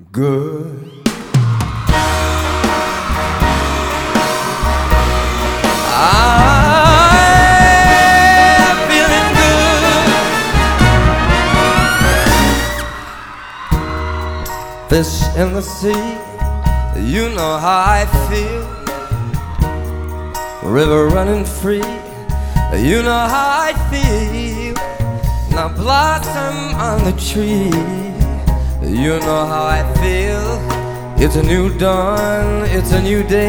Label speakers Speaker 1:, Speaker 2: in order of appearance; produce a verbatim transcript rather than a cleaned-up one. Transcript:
Speaker 1: good. I'm feeling good. Fish in the sea, you know how I feel. River running free, you know how I feel. Now blossom on the tree, you know how I feel. It's a new dawn, it's a new day.